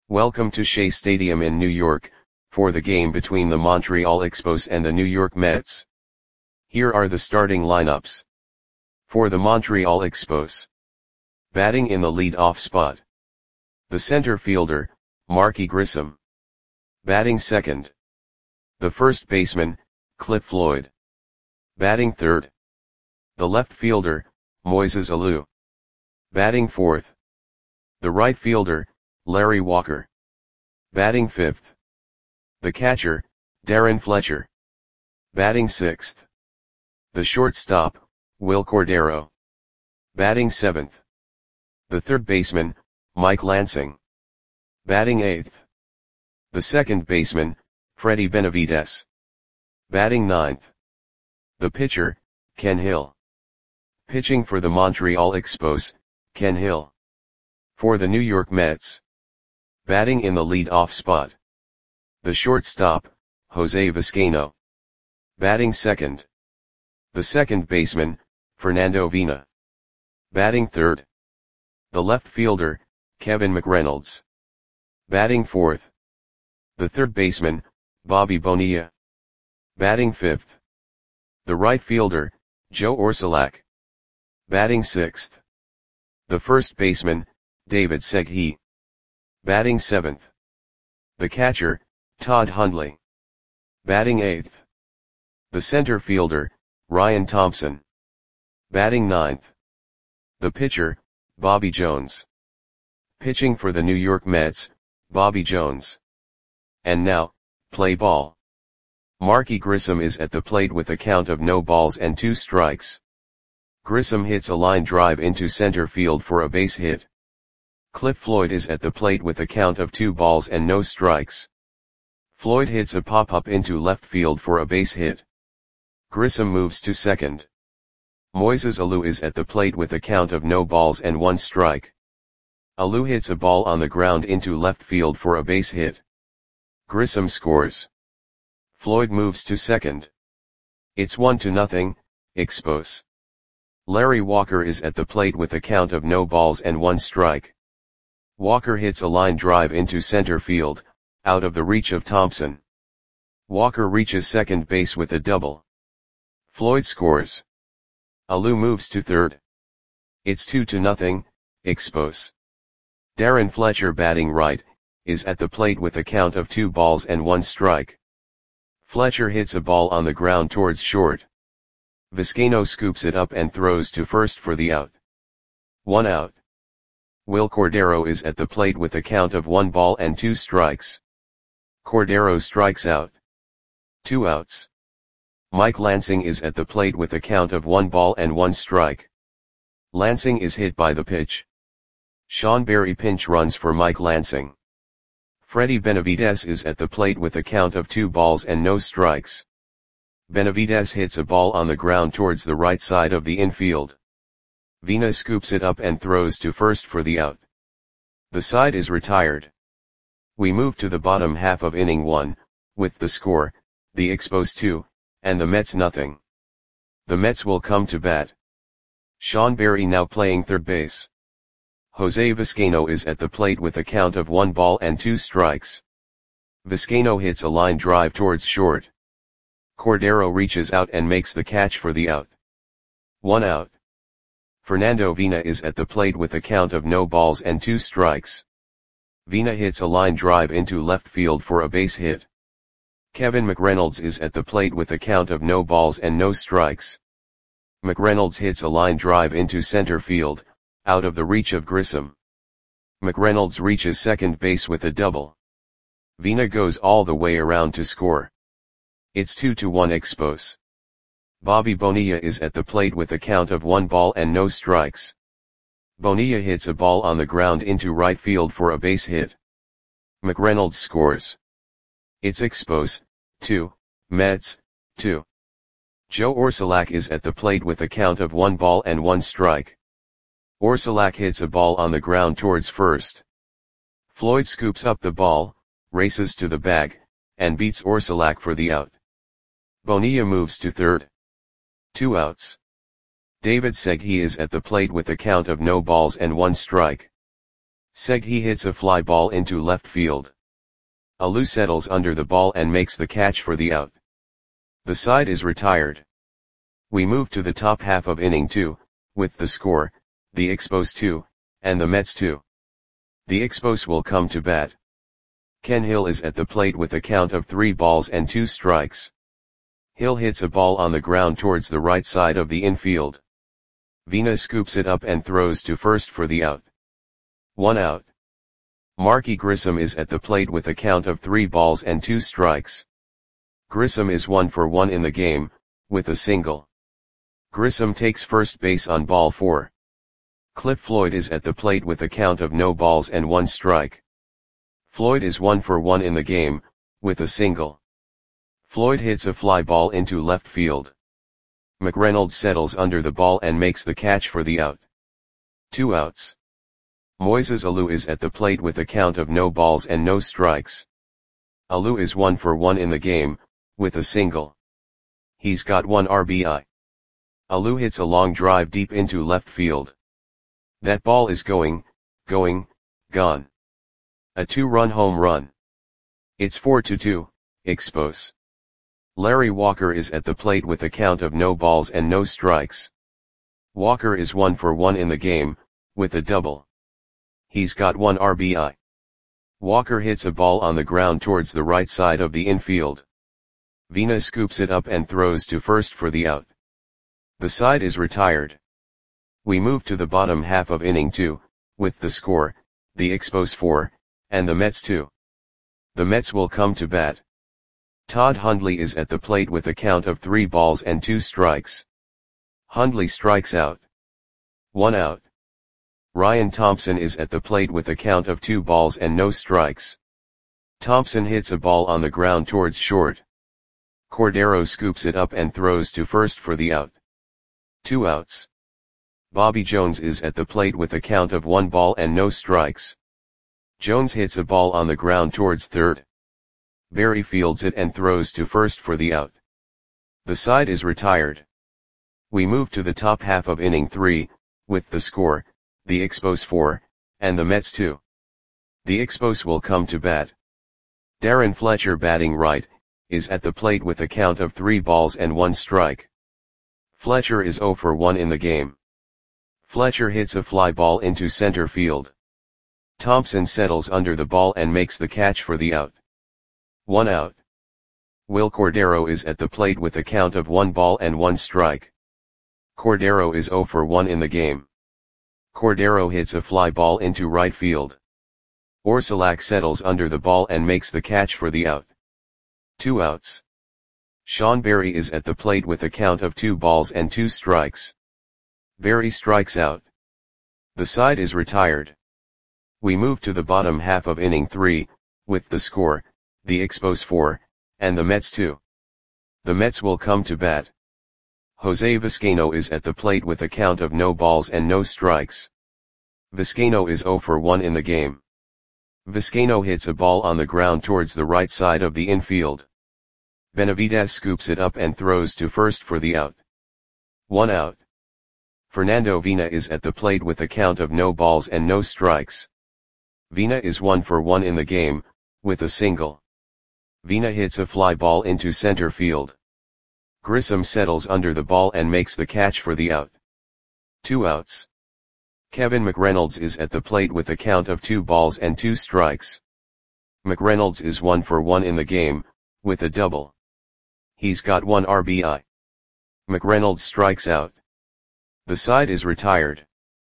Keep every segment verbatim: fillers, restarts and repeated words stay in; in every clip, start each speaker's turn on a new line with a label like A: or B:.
A: Welcome to Shea Stadium in New York, for the game between the Montreal Expos and the New York Mets. Here are the starting lineups. For the Montreal Expos. Batting in the lead-off spot. The center fielder, Marky Grissom. Batting second. The first baseman, Cliff Floyd. Batting third. The left fielder, Moises Alou. Batting fourth. The right fielder, Larry Walker. Batting fifth. The catcher, Darren Fletcher. Batting sixth. The shortstop, Wil Cordero. Batting seventh. The third baseman, Mike Lansing. Batting eighth. The second baseman, Freddie Benavides. Batting ninth. The pitcher, Ken Hill. Pitching for the Montreal Expos, Ken Hill. For the New York Mets. Batting in the lead-off spot. The shortstop, Jose Vizcaino. Batting second. The second baseman, Fernando Vina. Batting third. The left fielder, Kevin McReynolds. Batting fourth. The third baseman, Bobby Bonilla. Batting fifth. The right fielder, Joe Orsulak. Batting sixth. The first baseman, David Segui. Batting seventh. The catcher, Todd Hundley. Batting eighth. The center fielder, Ryan Thompson. Batting ninth. The pitcher, Bobby Jones. Pitching for the New York Mets, Bobby Jones. And now, play ball. Marky Grissom is at the plate with a count of no balls and two strikes. Grissom hits a line drive into center field for a base hit. Cliff Floyd is at the plate with a count of two balls and no strikes. Floyd hits a pop-up into left field for a base hit. Grissom moves to second. Moises Alou is at the plate with a count of no balls and one strike. Alou hits a ball on the ground into left field for a base hit. Grissom scores. Floyd moves to second. It's one to nothing, Expos. Larry Walker is at the plate with a count of no balls and one strike. Walker hits a line drive into center field, out of the reach of Thompson. Walker reaches second base with a double. Floyd scores. Alou moves to third. It's two to nothing, Expos. Darren Fletcher, batting right, is at the plate with a count of two balls and one strike. Fletcher hits a ball on the ground towards short. Vizcaino scoops it up and throws to first for the out. One out. Wil Cordero is at the plate with a count of one ball and two strikes. Cordero strikes out. Two outs. Mike Lansing is at the plate with a count of one ball and one strike. Lansing is hit by the pitch. Sean Berry pinch runs for Mike Lansing. Freddie Benavides is at the plate with a count of two balls and no strikes. Benavides hits a ball on the ground towards the right side of the infield. Vina scoops it up and throws to first for the out. The side is retired. We move to the bottom half of inning one, with the score, the Expos two, and the Mets nothing. The Mets will come to bat. Sean Berry now playing third base. Jose Vizcaino is at the plate with a count of one ball and two strikes. Vizcaino hits a line drive towards short. Cordero reaches out and makes the catch for the out. One out. Fernando Vina is at the plate with a count of no balls and two strikes. Vina hits a line drive into left field for a base hit. Kevin McReynolds is at the plate with a count of no balls and no strikes. McReynolds hits a line drive into center field, out of the reach of Grissom. McReynolds reaches second base with a double. Vina goes all the way around to score. It's two to one Expos. Bobby Bonilla is at the plate with a count of one ball and no strikes. Bonilla hits a ball on the ground into right field for a base hit. McReynolds scores. It's Expos, two, Mets, two. Joe Orsulak is at the plate with a count of one ball and one strike. Orsulak hits a ball on the ground towards first. Floyd scoops up the ball, races to the bag, and beats Orsulak for the out. Bonilla moves to third. Two outs. David Segui is at the plate with a count of no balls and one strike. Seghi hits a fly ball into left field. Alou settles under the ball and makes the catch for the out. The side is retired. We move to the top half of inning two, with the score, the Expos two, and the Mets two. The Expos will come to bat. Ken Hill is at the plate with a count of three balls and two strikes. Hill hits a ball on the ground towards the right side of the infield. Vina scoops it up and throws to first for the out. One out. Marky Grissom is at the plate with a count of three balls and two strikes. Grissom is one for one in the game, with a single. Grissom takes first base on ball four. Cliff Floyd is at the plate with a count of no balls and one strike. Floyd is one for one in the game, with a single. Floyd hits a fly ball into left field. McReynolds settles under the ball and makes the catch for the out. Two outs. Moises Alou is at the plate with a count of no balls and no strikes. Alou is one for one in the game, with a single. He's got one R B I. Alou hits a long drive deep into left field. That ball is going, going, gone. A two-run home run. It's four to two, Expos. Larry Walker is at the plate with a count of no balls and no strikes. Walker is one for one in the game, with a double. He's got one R B I. Walker hits a ball on the ground towards the right side of the infield. Vina scoops it up and throws to first for the out. The side is retired. We move to the bottom half of inning two, with the score, the Expos four, and the Mets two. The Mets will come to bat. Todd Hundley is at the plate with a count of three balls and two strikes. Hundley strikes out. One out. Ryan Thompson is at the plate with a count of two balls and no strikes. Thompson hits a ball on the ground towards short. Cordero scoops it up and throws to first for the out. Two outs. Bobby Jones is at the plate with a count of one ball and no strikes. Jones hits a ball on the ground towards third. Barry fields it and throws to first for the out. The side is retired. We move to the top half of inning three, with the score, the Expos four, and the Mets two. The Expos will come to bat. Darren Fletcher, batting right, is at the plate with a count of three balls and one strike. Fletcher is zero for one in the game. Fletcher hits a fly ball into center field. Thompson settles under the ball and makes the catch for the out. One out. Will Cordero is at the plate with a count of one ball and one strike. Cordero is zero for one in the game. Cordero hits a fly ball into right field. Orsulak settles under the ball and makes the catch for the out. Two outs. Sean Berry is at the plate with a count of two balls and two strikes. Berry strikes out. The side is retired. We move to the bottom half of inning three, with the score, the Expos four, and the Mets two. The Mets will come to bat. Jose Vizcaino is at the plate with a count of no balls and no strikes. Vizcaino is zero for one in the game. Vizcaino hits a ball on the ground towards the right side of the infield. Benavidez scoops it up and throws to first for the out. One out. Fernando Vina is at the plate with a count of no balls and no strikes. Vina is one for one in the game, with a single. Vina hits a fly ball into center field. Grissom settles under the ball and makes the catch for the out. Two outs. Kevin McReynolds is at the plate with a count of two balls and two strikes. McReynolds is one for one in the game, with a double. He's got one R B I. McReynolds strikes out. The side is retired.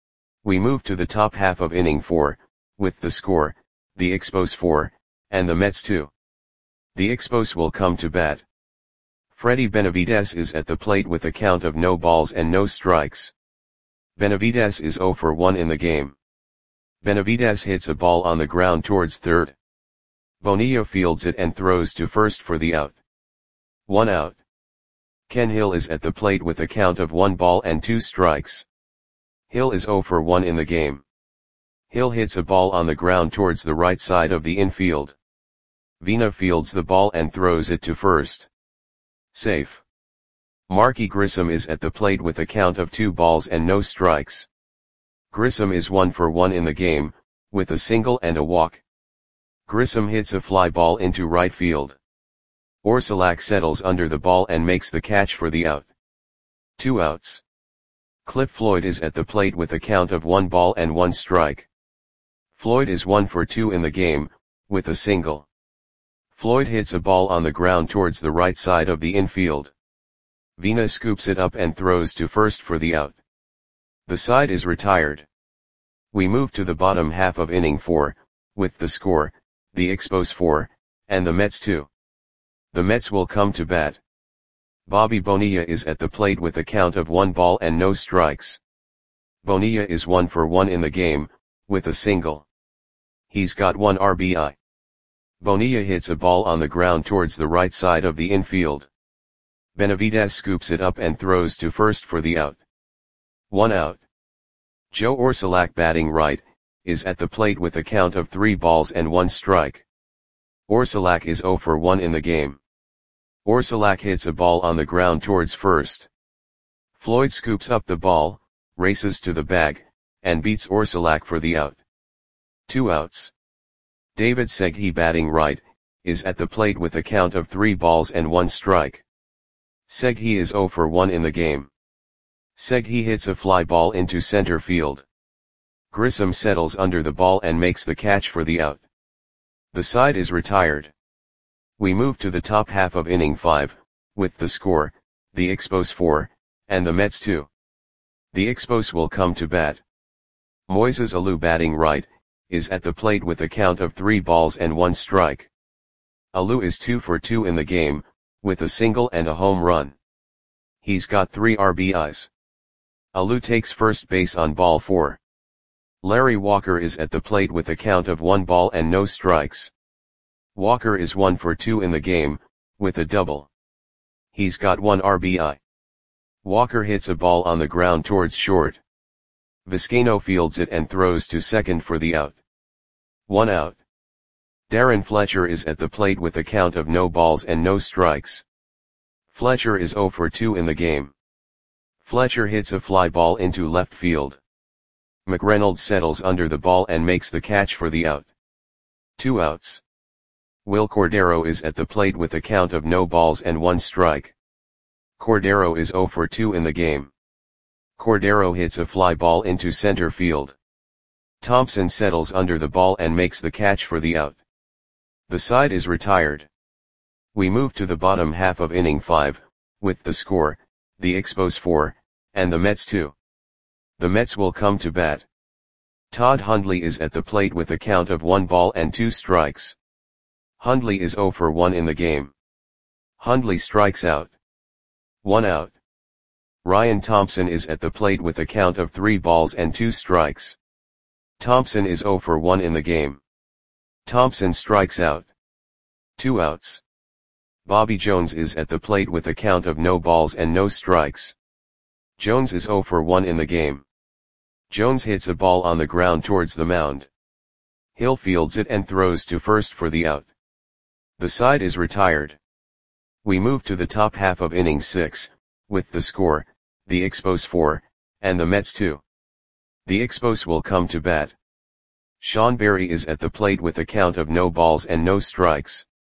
A: We move to the top half of inning four, with the score, the Expos four, and the Mets two. The Expos will come to bat. Freddie Benavidez is at the plate with a count of no balls and no strikes. Benavidez is zero for one in the game. Benavidez hits a ball on the ground towards third. Bonilla fields it and throws to first for the out. One out. Ken Hill is at the plate with a count of one ball and two strikes. Hill is zero for one in the game. Hill hits a ball on the ground towards the right side of the infield. Vina fields the ball and throws it to first. Safe. Marky Grissom is at the plate with a count of two balls and no strikes. Grissom is one for one in the game, with a single and a walk. Grissom hits a fly ball into right field. Orsulak settles under the ball and makes the catch for the out. Two outs. Cliff Floyd is at the plate with a count of one ball and one strike. Floyd is one for two in the game, with a single. Floyd hits a ball on the ground towards the right side of the infield. Vina scoops it up and throws to first for the out. The side is retired. We move to the bottom half of inning four, with the score, the Expos four, and the Mets two. The Mets will come to bat. Bobby Bonilla is at the plate with a count of one ball and no strikes. Bonilla is one for one in the game, with a single. He's got one R B I. Bonilla hits a ball on the ground towards the right side of the infield. Benavidez scoops it up and throws to first for the out. One out. Joe Orsulak, batting right, is at the plate with a count of three balls and one strike. Orsulak is zero for one in the game. Orsulak hits a ball on the ground towards first. Floyd scoops up the ball, races to the bag, and beats Orsulak for the out. Two outs. David Segui, batting right, is at the plate with a count of three balls and one strike. Segui is zero for one in the game. Segui hits a fly ball into center field. Grissom settles under the ball and makes the catch for the out. The side is retired. We move to the top half of inning five, with the score, the Expos four, and the Mets two. The Expos will come to bat. Moises Alou, batting right, is at the plate with a count of three balls and one strike. Alou is two for two in the game, with a single and a home run. He's got three R B Is. Alou takes first base on ball four. Larry Walker is at the plate with a count of one ball and no strikes. Walker is one for two in the game, with a double. He's got one R B I. Walker hits a ball on the ground towards short. Vizcaino fields it and throws to second for the out. One out. Darren Fletcher is at the plate with a count of no balls and no strikes. Fletcher is zero for two in the game. Fletcher hits a fly ball into left field. McReynolds settles under the ball and makes the catch for the out. Two outs. Will Cordero is at the plate with a count of no balls and one strike. Cordero is zero for two in the game. Cordero hits a fly ball into center field. Thompson settles under the ball and makes the catch for the out. The side is retired. We move to the bottom half of inning five, with the score, the Expos four, and the Mets two. The Mets will come to bat. Todd Hundley is at the plate with a count of one ball and two strikes. Hundley is zero for one in the game. Hundley strikes out. One out. Ryan Thompson is at the plate with a count of three balls and two strikes. Thompson is zero for one in the game. Thompson strikes out. Two outs. Bobby Jones is at the plate with a count of no balls and no strikes. Jones is zero for one in the game. Jones hits a ball on the ground towards the mound. Hill fields it and throws to first for the out. The side is retired. We move to the top half of inning six, with the score, the Expos four, and the Mets two. The Expos will come to bat. Sean Berry is at the plate with a count of no balls and no strikes.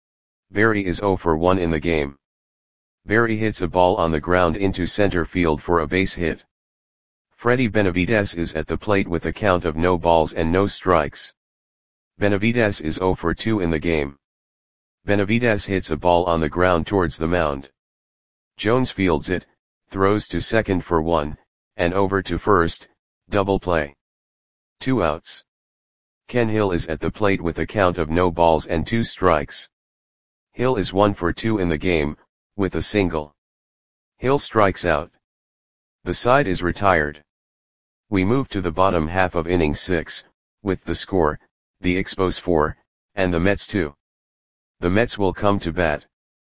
A: Berry is zero for one in the game. Berry hits a ball on the ground into center field for a base hit. Freddie Benavidez is at the plate with a count of no balls and no strikes. Benavidez is zero for two in the game. Benavidez hits a ball on the ground towards the mound. Jones fields it, throws to second for one, and over to first, double play. Two outs. Ken Hill is at the plate with a count of no balls and two strikes. Hill is one for two in the game, with a single. Hill strikes out. The side is retired. We move to the bottom half of inning six, with the score, the Expos four, and the Mets two. The Mets will come to bat.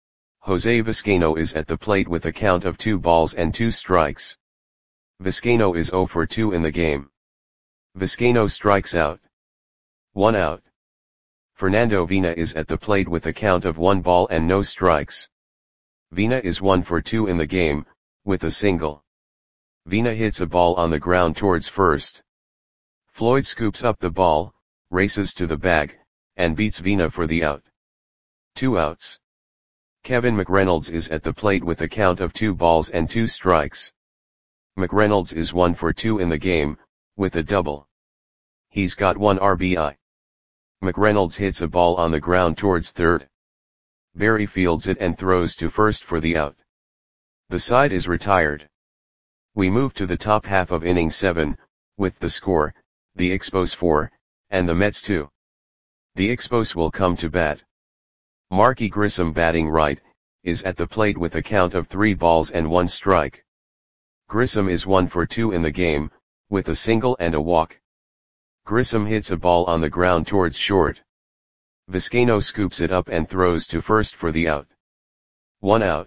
A: Jose Vizcaino is at the plate with a count of two balls and two strikes. Vizcaino is zero for two in the game. Vizcaino strikes out. One out. Fernando Vina is at the plate with a count of one ball and no strikes. Vina is one for two in the game, with a single. Vina hits a ball on the ground towards first. Floyd scoops up the ball, races to the bag, and beats Vina for the out. Two outs. Kevin McReynolds is at the plate with a count of two balls and two strikes. McReynolds is one for two in the game, with a double. He's got one R B I. McReynolds hits a ball on the ground towards third. Berry fields it and throws to first for the out. The side is retired. We move to the top half of inning seven, with the score, the Expos four, and the Mets two. The Expos will come to bat. Marky Grissom, batting right, is at the plate with a count of three balls and one strike. Grissom is one for two in the game, with a single and a walk. Grissom hits a ball on the ground towards short. Vizcaino scoops it up and throws to first for the out. One out.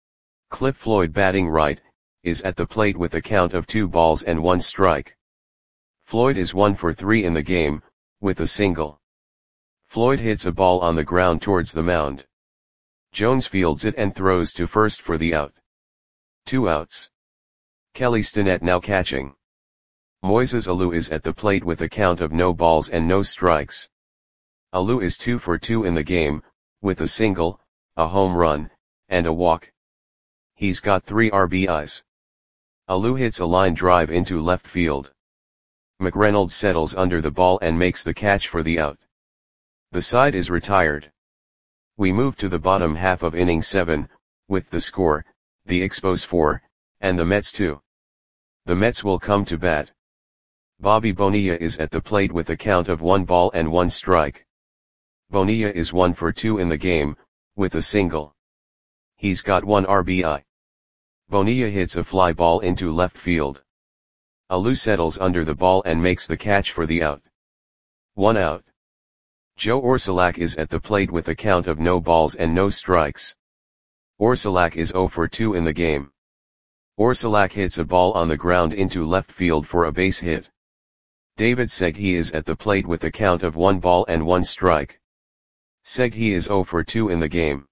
A: Cliff Floyd, batting right, is at the plate with a count of two balls and one strike. Floyd is one for three in the game, with a single. Floyd hits a ball on the ground towards the mound. Jones fields it and throws to first for the out. Two outs. Kelly Stinnett now catching. Moises Alou is at the plate with a count of no balls and no strikes. Alou is two for two in the game, with a single, a home run, and a walk. He's got three R B Is. Alou hits a line drive into left field. McReynolds settles under the ball and makes the catch for the out. The side is retired. We move to the bottom half of inning seven, with the score, the Expos four, and the Mets two. The Mets will come to bat. Bobby Bonilla is at the plate with a count of one ball and one strike. Bonilla is one for two in the game, with a single. He's got one R B I. Bonilla hits a fly ball into left field. Alou settles under the ball and makes the catch for the out. One out. Joe Orsulak is at the plate with a count of no balls and no strikes. Orsulak is zero for two in the game. Orsulak hits a ball on the ground into left field for a base hit. David Segui is at the plate with a count of one ball and one strike. Segui is zero for two in the game.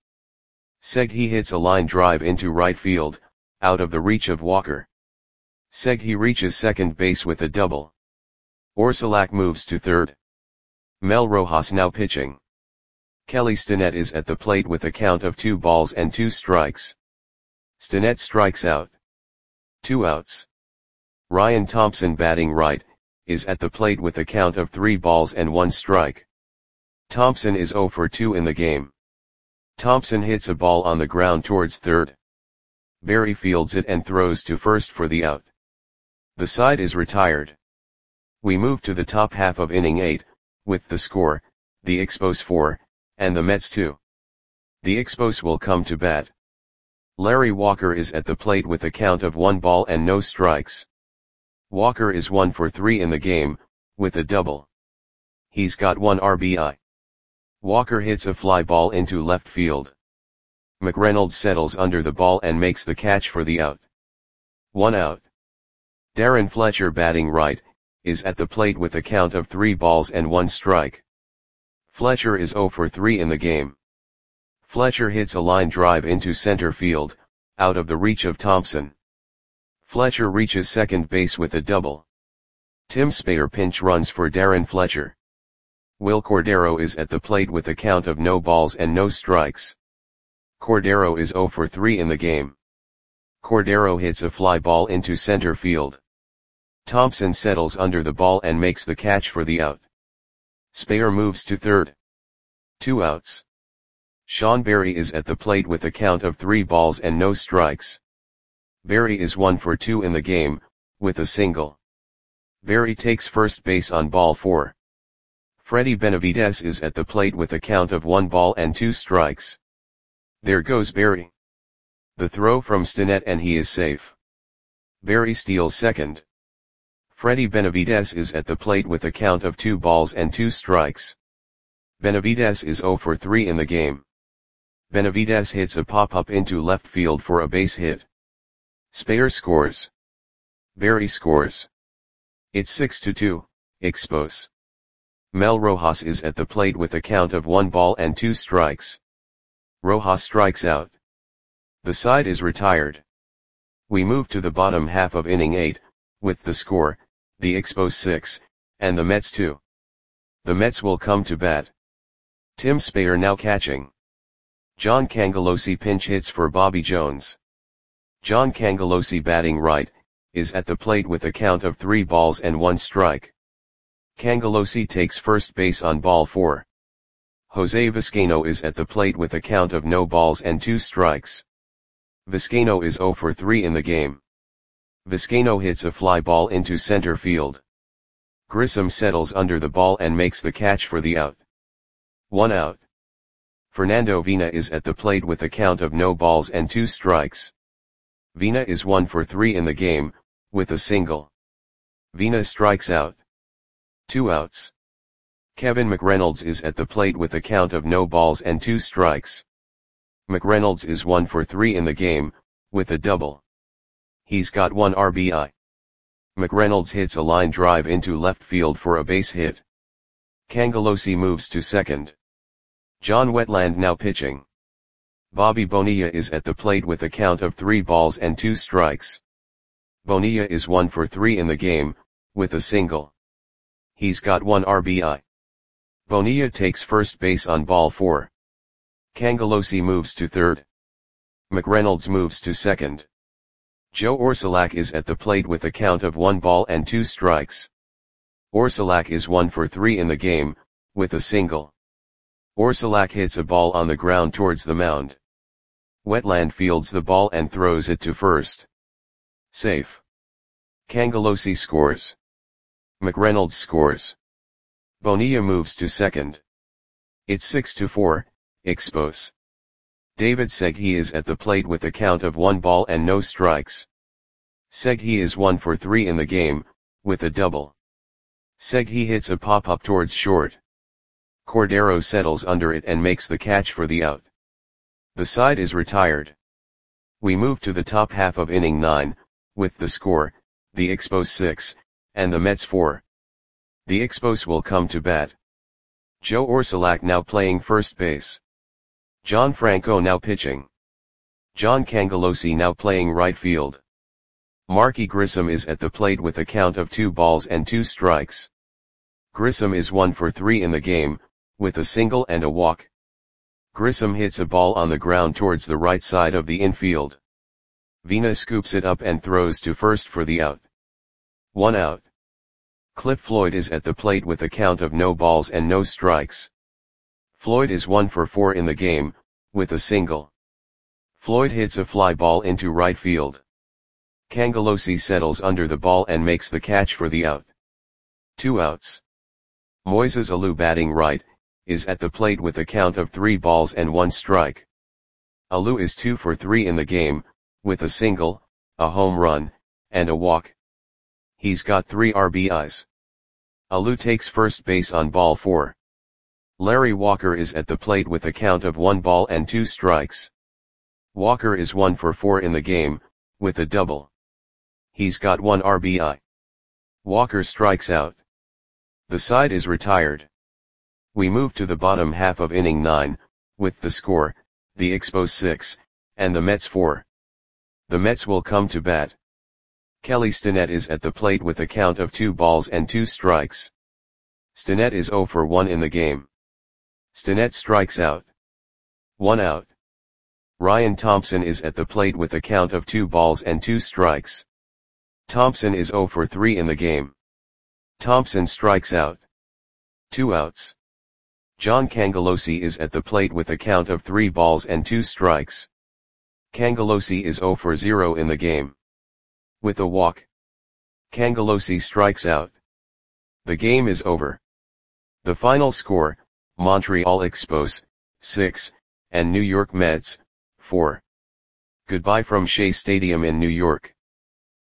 A: Segui hits a line drive into right field, out of the reach of Walker. Segui reaches second base with a double. Orsulak moves to third. Mel Rojas now pitching. Kelly Stinnett is at the plate with a count of two balls and two strikes. Stinnett strikes out. Two outs. Ryan Thompson, batting right, is at the plate with a count of three balls and one strike. Thompson is zero for two in the game. Thompson hits a ball on the ground towards third. Berry fields it and throws to first for the out. The side is retired. We move to the top half of inning eight, with the score, the Expos four, and the Mets two. The Expos will come to bat. Larry Walker is at the plate with a count of one ball and no strikes. Walker is one for three in the game, with a double. He's got one R B I. Walker hits a fly ball into left field. McReynolds settles under the ball and makes the catch for the out. One out. Darren Fletcher, batting right, is at the plate with a count of three balls and one strike. Fletcher is zero for three in the game. Fletcher hits a line drive into center field, out of the reach of Thompson. Fletcher reaches second base with a double. Tim Speyer pinch runs for Darren Fletcher. Will Cordero is at the plate with a count of no balls and no strikes. Cordero is zero for three in the game. Cordero hits a fly ball into center field. Thompson settles under the ball and makes the catch for the out. Speyer moves to third. Two outs. Sean Berry is at the plate with a count of three balls and no strikes. Berry is one for two in the game, with a single. Berry takes first base on ball four. Freddie Benavidez is at the plate with a count of one ball and two strikes. There goes Berry. The throw from Stinnett and he is safe. Berry steals second. Freddie Benavidez is at the plate with a count of two balls and two strikes. Benavidez is zero for three in the game. Benavidez hits a pop-up into left field for a base hit. Speyer scores. Berry scores. It's six to two, Expos. Mel Rojas is at the plate with a count of one ball and two strikes. Rojas strikes out. The side is retired. We move to the bottom half of inning eight, with the score, the Expos six, and the Mets two. The Mets will come to bat. Tim Spayer now catching. John Cangelosi pinch hits for Bobby Jones. John Cangelosi batting right, is at the plate with a count of three balls and one strike. Cangelosi takes first base on ball four. Jose Vizcaino is at the plate with a count of no balls and two strikes. Vizcaino is zero for three in the game. Vizcaino hits a fly ball into center field. Grissom settles under the ball and makes the catch for the out. One out. Fernando Vina is at the plate with a count of no balls and two strikes. Vina is one for three in the game, with a single. Vina strikes out. Two outs. Kevin McReynolds is at the plate with a count of no balls and two strikes. McReynolds is one for three in the game, with a double. He's got one R B I. McReynolds hits a line drive into left field for a base hit. Cangelosi moves to second. John Wetland now pitching. Bobby Bonilla is at the plate with a count of three balls and two strikes. Bonilla is one for three in the game, with a single. He's got one R B I. Bonilla takes first base on ball four. Cangelosi moves to third. McReynolds moves to second. Joe Orsulak is at the plate with a count of one ball and two strikes. Orsulak is one for three in the game, with a single. Orsulak hits a ball on the ground towards the mound. Wetland fields the ball and throws it to first. Safe. Cangelosi scores. McReynolds scores. Bonilla moves to second. It's six to four, Expos. David Segui is at the plate with a count of one ball and no strikes. Segui is one for three in the game, with a double. Segui hits a pop-up towards short. Cordero settles under it and makes the catch for the out. The side is retired. We move to the top half of inning nine, with the score, the Expos six, and the Mets four. The Expos will come to bat. Joe Orsulak now playing first base. John Franco now pitching. John Cangelosi now playing right field. Marky Grissom is at the plate with a count of two balls and two strikes. Grissom is one for three in the game, with a single and a walk. Grissom hits a ball on the ground towards the right side of the infield. Vina scoops it up and throws to first for the out. One out. Cliff Floyd is at the plate with a count of no balls and no strikes. Floyd is one for four in the game, with a single. Floyd hits a fly ball into right field. Cangelosi settles under the ball and makes the catch for the out. Two outs. Moises Alou batting right, is at the plate with a count of three balls and one strike. Alou is two for three in the game, with a single, a home run, and a walk. He's got three R B Is. Alou takes first base on ball four. Larry Walker is at the plate with a count of one ball and two strikes. Walker is one for four in the game, with a double. He's got one R B I. Walker strikes out. The side is retired. We move to the bottom half of inning nine, with the score, the Expos six, and the Mets four. The Mets will come to bat. Kelly Stinnett is at the plate with a count of two balls and two strikes. Stinnett is zero for one in the game. Stinnett strikes out. One out. Ryan Thompson is at the plate with a count of two balls and two strikes. Thompson is zero for three in the game. Thompson strikes out. Two outs. John Cangelosi is at the plate with a count of three balls and two strikes. Cangelosi is zero for zero in the game. With a walk. Cangelosi strikes out. The game is over. The final score, Montreal Expos, six, and New York Mets, four. Goodbye from Shea Stadium in New York.